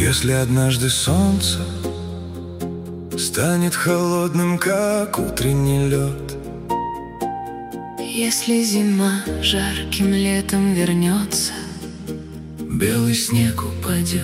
Если однажды солнце станет холодным, как утренний лед, если зима жарким летом вернется, белый снег упадет.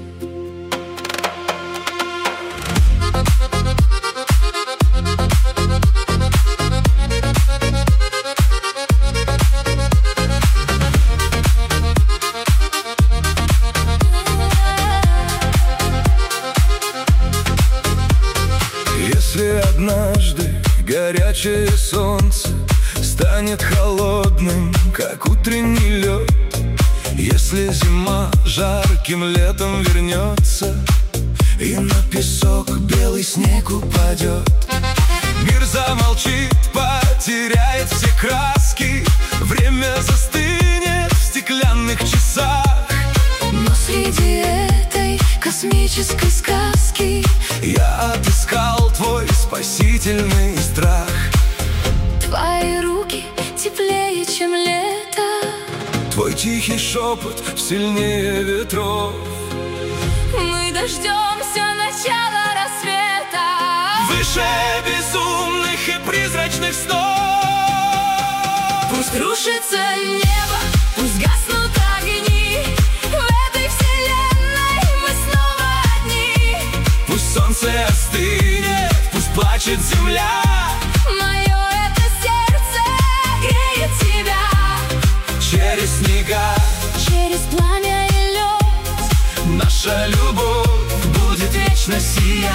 Если однажды горячее солнце станет холодным, как утренний лед, если зима жарким летом вернется, и на песок белый снег упадет, мир замолчит, потеряет все краски, время застынет в стеклянных часах. но среди этой космической сказки я отыскал твой спасительный страх. твои руки теплее, чем лето, Твой тихий шепот сильнее ветров. мы дождемся начала рассвета, Выше безумных и призрачных снов. пусть рушится небо, пусть гаснут огни, в этой вселенной мы снова одни. Пусть солнце остынет, пусть плачет земля, Мое это сердце греет тебя, через снега через пламя и лед наша любовь будет вечно сиять.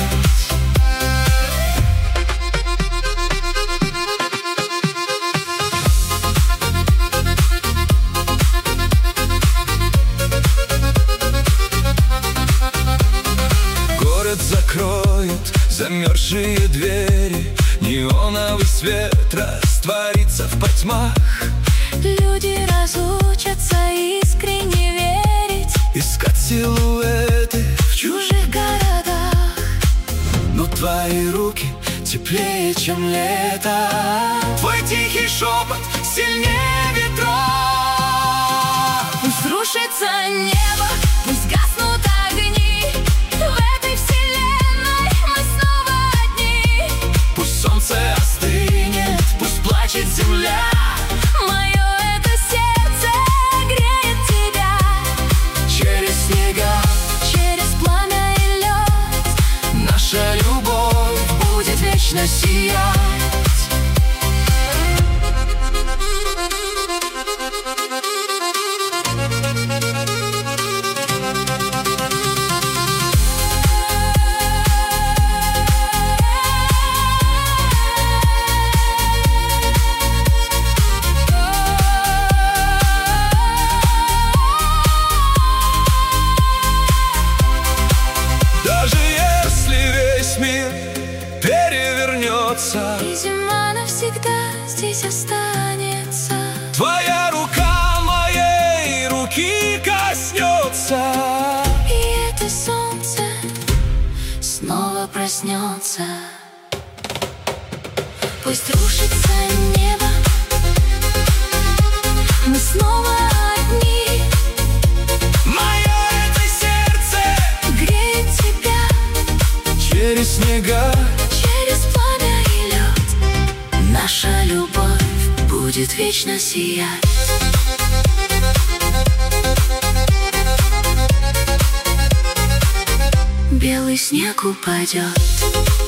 Город закроет замерзшие двери, неоновый свет растворится в потьмах. люди разучатся искренне верить Искать силуэты в чужих городах, но твои руки теплее, чем лето. Твой тихий шепот сильнее ветров. пусть рушится небо, пусть гаснут огни, в этой вселенной мы снова одни. Пусть солнце остынет, пусть плачет земля, Мое это сердце греет тебя, через снега через пламя и лед наша любовь будет вечно сиять. Даже если весь мир перевернется, и зима навсегда здесь останется, твоя рука моей руки коснется, и это солнце снова проснется. Пусть рушится небо, мы снова одни. мое это сердце Греет тебя через снега через пламя и лед, наша любовь будет вечно сиять. Белый снег упадет.